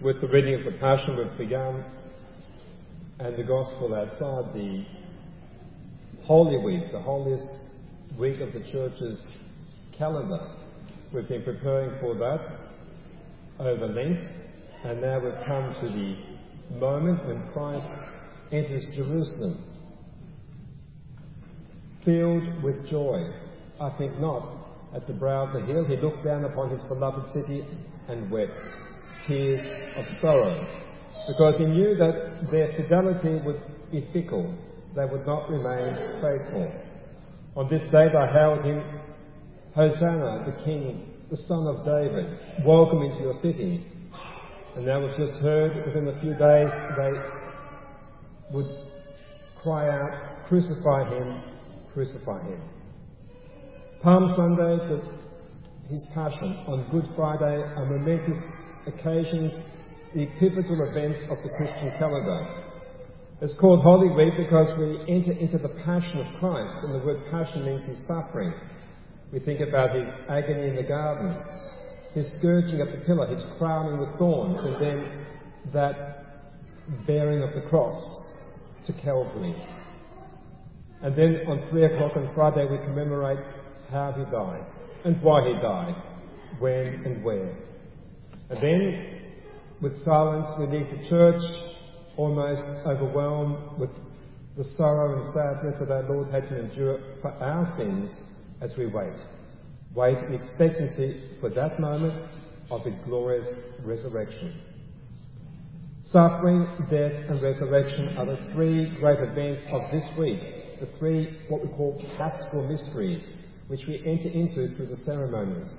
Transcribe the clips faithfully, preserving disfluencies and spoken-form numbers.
with the reading of the Passion we've begun, and the Gospel outside the Holy Week, the holiest week of the Church's calendar. We've been preparing for that over Lent, and now we've come to the moment when Christ enters Jerusalem, filled with joy. I think not. At the brow of the hill, he looked down upon his beloved city and wept tears of sorrow, because he knew that their fidelity would be fickle. They would not remain faithful. On this day they hailed him, Hosanna, the King, the Son of David. Welcome into your city. And now we've just heard, within a few days, they would cry out, crucify him, crucify him. Palm Sunday to his Passion, on Good Friday, are momentous occasions, the pivotal events of the Christian calendar. It's called Holy Week because we enter into the Passion of Christ, and the word passion means his suffering. We think about his agony in the garden, his scourging at the pillar, his crowning with thorns, and then that bearing of the cross to Calvary. And then on three o'clock on Friday we commemorate how he died, and why he died, when and where. And then, with silence, we leave the church, almost overwhelmed with the sorrow and sadness that our Lord had to endure for our sins as we wait. Wait in expectancy for that moment of his glorious resurrection. Suffering, death and resurrection are the three great events of this week, the three what we call paschal mysteries, which we enter into through the ceremonies.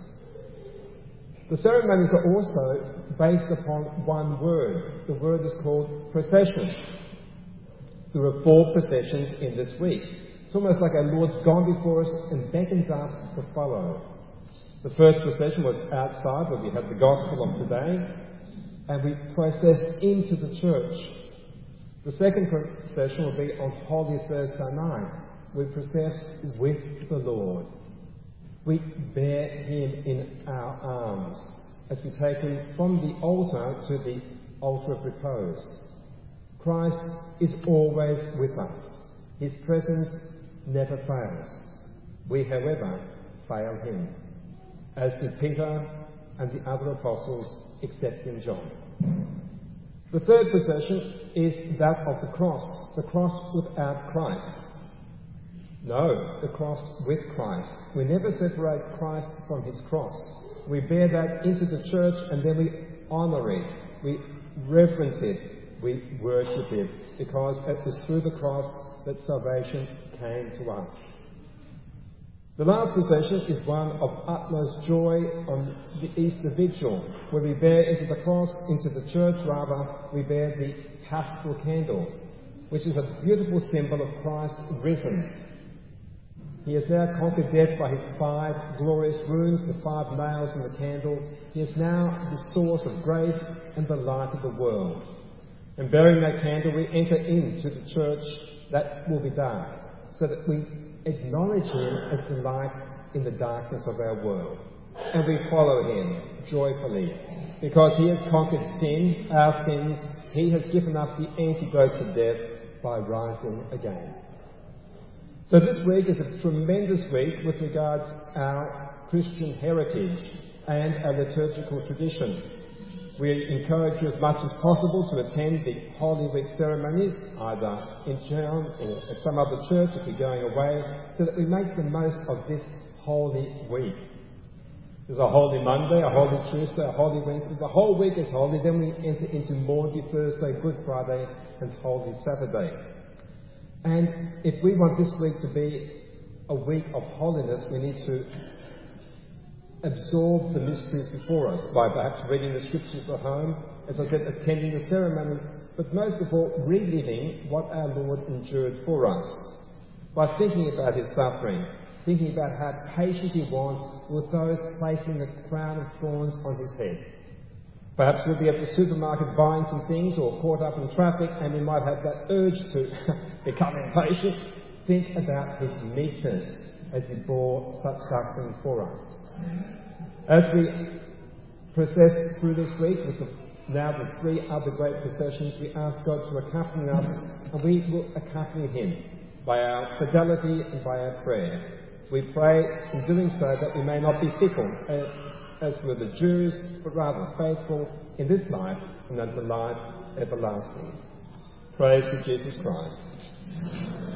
The ceremonies are also based upon one word. The word is called procession. There are four processions in this week. It's almost like our Lord's gone before us and beckons us to follow. The first procession was outside, where we had the Gospel of today, and we processed into the church. The second procession will be on Holy Thursday night. We process with the Lord. We bear him in our arms as we take him from the altar to the altar of repose. Christ is always with us. His presence never fails. We, however, fail him, as did Peter and the other apostles, except in John. The third procession is that of the cross, the cross without Christ. No, the cross with Christ. We never separate Christ from his cross. We bear that into the church and then we honour it. We reverence it. We worship it. Because it was through the cross that salvation came to us. The last procession is one of utmost joy on the Easter Vigil, where we bear into the cross, into the church rather, we bear the paschal candle, which is a beautiful symbol of Christ risen. He has now conquered death by his five glorious wounds, the five nails in the candle. He is now the source of grace and the light of the world. And bearing that candle, we enter into the church that will be dark, so that we acknowledge him as the light in the darkness of our world. And we follow him joyfully, because he has conquered sin, our sins. He has given us the antidote to death by rising again. So this week is a tremendous week with regards to our Christian heritage and our liturgical tradition. We encourage you as much as possible to attend the Holy Week ceremonies, either in town or at some other church if you're going away, so that we make the most of this Holy Week. There's a Holy Monday, a Holy Tuesday, a Holy Wednesday. The whole week is holy. Then we enter into Maundy Thursday, Good Friday and Holy Saturday. And if we want this week to be a week of holiness, we need to absorb the mysteries before us by perhaps reading the scriptures at home, as I said, attending the ceremonies, but most of all, reliving what our Lord endured for us by thinking about his suffering, thinking about how patient he was with those placing a crown of thorns on his head. Perhaps we'll be at the supermarket buying some things or caught up in traffic and we might have that urge to become impatient. Think about his meekness as he bore such suffering for us. As we process through this week with the now the three other great processions, we ask God to accompany us, and we will accompany him by our fidelity and by our prayer. We pray in doing so that we may not be fickle, as, as were the Jews, but rather faithful in this life and unto life everlasting. Praise to Jesus Christ.